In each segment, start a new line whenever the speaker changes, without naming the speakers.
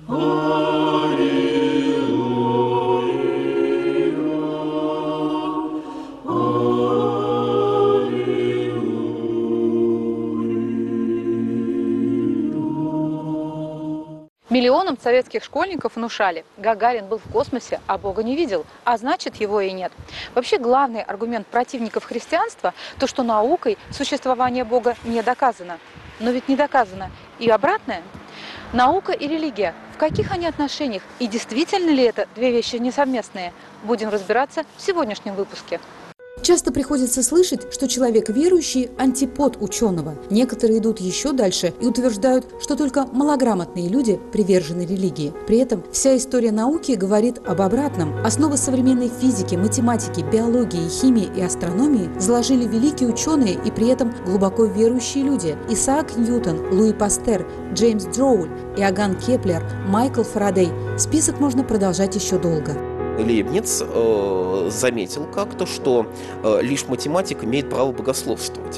Миллионам советских школьников внушали: Гагарин был в космосе, а Бога не видел, а значит, его и нет. Вообще, главный аргумент противников христианства – то, что наукой существование Бога не доказано. Но ведь не доказано и обратное. Наука и религия – в каких они отношениях? И действительно ли это две вещи несовместные? Будем разбираться в сегодняшнем выпуске.
Часто приходится слышать, что человек верующий – антипод ученого. Некоторые идут еще дальше и утверждают, что только малограмотные люди привержены религии. При этом вся история науки говорит об обратном. Основы современной физики, математики, биологии, химии и астрономии заложили великие ученые и при этом глубоко верующие люди. Исаак Ньютон, Луи Пастер, Джеймс Дроуль, Иоганн Кеплер, Майкл Фарадей. Список можно продолжать еще долго.
Лейбниц заметил как-то, что лишь математик имеет право богословствовать.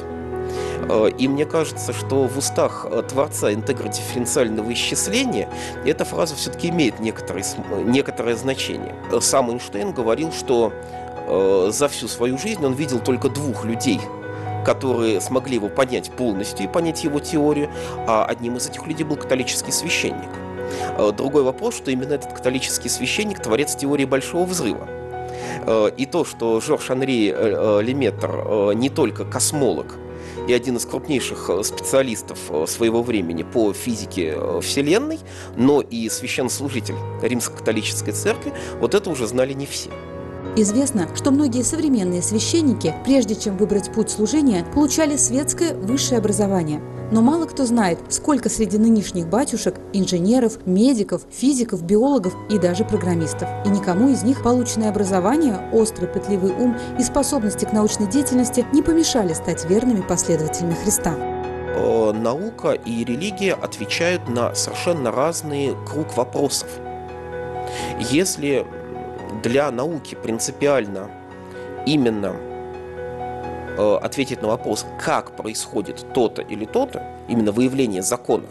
И мне кажется, что в устах творца интегродифференциального исчисления эта фраза все-таки имеет некоторое значение. Сам Эйнштейн говорил, что за всю свою жизнь он видел только двух людей, которые смогли его понять полностью и понять его теорию, а одним из этих людей был католический священник. Другой вопрос, что именно этот католический священник – творец теории Большого взрыва. И то, что Жорж-Анри Леметр не только космолог и один из крупнейших специалистов своего времени по физике Вселенной, но и священнослужитель Римско-католической церкви, вот это уже знали не все.
Известно, что многие современные священники, прежде чем выбрать путь служения, получали светское высшее образование. Но мало кто знает, сколько среди нынешних батюшек инженеров, медиков, физиков, биологов и даже программистов. И никому из них полученное образование, острый пытливый ум и способности к научной деятельности не помешали стать верными последователями Христа.
Наука и религия отвечают на совершенно разный круг вопросов. Если для науки принципиально именно ответить на вопрос, как происходит то-то или то-то, именно выявление законов,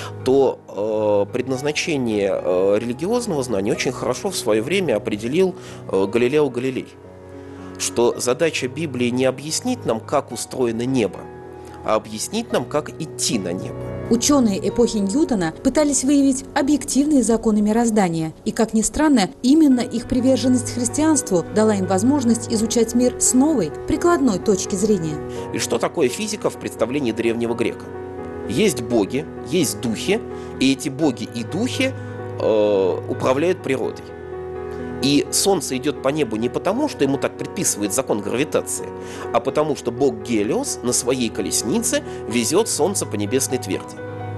то предназначение религиозного знания очень хорошо в свое время определил Галилео Галилей, что задача Библии не объяснить нам, как устроено небо, а объяснить нам, как идти на небо.
Ученые эпохи Ньютона пытались выявить объективные законы мироздания, и, как ни странно, именно их приверженность христианству дала им возможность изучать мир с новой, прикладной точки зрения.
И что такое физика в представлении древнего грека? Есть боги, есть духи, и эти боги и духи управляют природой. И Солнце идет по небу не потому, что ему так предписывает закон гравитации, а потому, что бог Гелиос на своей колеснице везет Солнце по небесной тверди.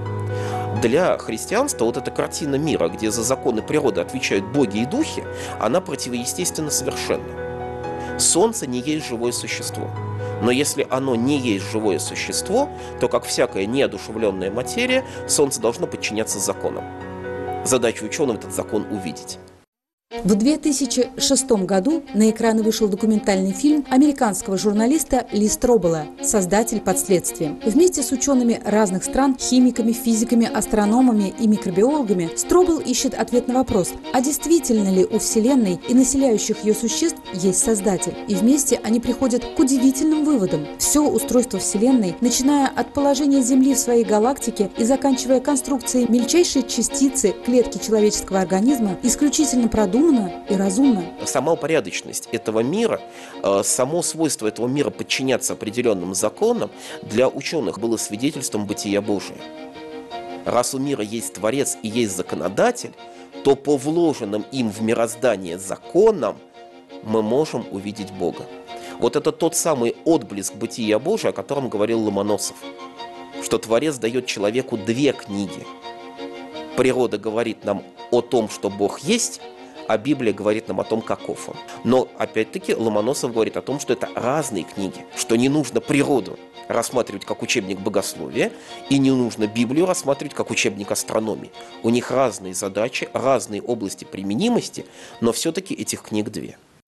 Для христианства вот эта картина мира, где за законы природы отвечают боги и духи, она противоестественна совершенно. Солнце не есть живое существо. Но если оно не есть живое существо, то, как всякая неодушевленная материя, Солнце должно подчиняться законам. Задача ученого – этот закон увидеть.
В 2006 году на экраны вышел документальный фильм американского журналиста Ли Стробола «Создатель под следствием». Вместе с учеными разных стран, химиками, физиками, астрономами и микробиологами Стробол ищет ответ на вопрос, а действительно ли у Вселенной и населяющих ее существ есть Создатель. И вместе они приходят к удивительным выводам. Все устройство Вселенной, начиная от положения Земли в своей галактике и заканчивая конструкцией мельчайшей частицы клетки человеческого организма, исключительно продумано и разумно.
Сама упорядоченность этого мира, само свойство этого мира подчиняться определенным законам для ученых было свидетельством бытия Божия. Раз у мира есть Творец и есть Законодатель, то по вложенным им в мироздание законам мы можем увидеть Бога. Вот это тот самый отблеск бытия Божия, о котором говорил Ломоносов, что Творец дает человеку две книги. Природа говорит нам о том, что Бог есть, а Библия говорит нам о том, каков он. Но, опять-таки, Ломоносов говорит о том, что это разные книги, что не нужно природу рассматривать как учебник богословия, и не нужно Библию рассматривать как учебник астрономии. У них разные задачи, разные области применимости, но все-таки этих книг две.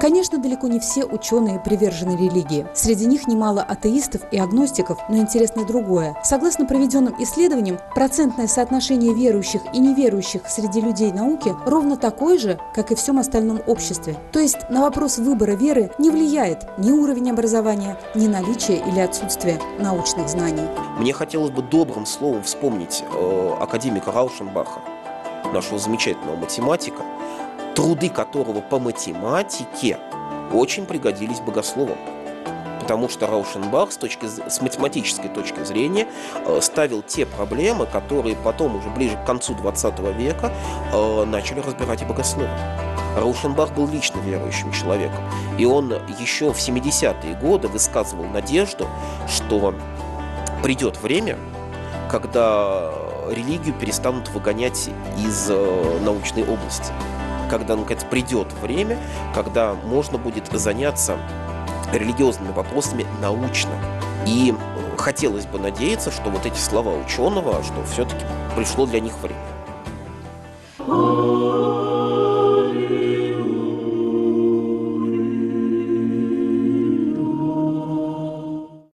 Конечно, далеко не все ученые привержены религии. Среди них немало атеистов и агностиков, но интересно другое. Согласно проведенным исследованиям, процентное соотношение верующих и неверующих среди людей науки ровно такое же, как и в всем остальном обществе. То есть на вопрос выбора веры не влияет ни уровень образования, ни наличие или отсутствие научных знаний.
Мне хотелось бы добрым словом вспомнить академика Раушенбаха, нашего замечательного математика, труды которого по математике очень пригодились богословам. Потому что Раушенбах с математической точки зрения ставил те проблемы, которые потом, уже ближе к концу 20 века, начали разбирать и богословы. Раушенбах был лично верующим человеком, и он еще в 70-е годы высказывал надежду, что придет время, когда религию перестанут выгонять из научной области. Когда, наконец, придет время, когда можно будет заняться религиозными вопросами научно. И хотелось бы надеяться, что вот эти слова ученого, что все-таки пришло для них время.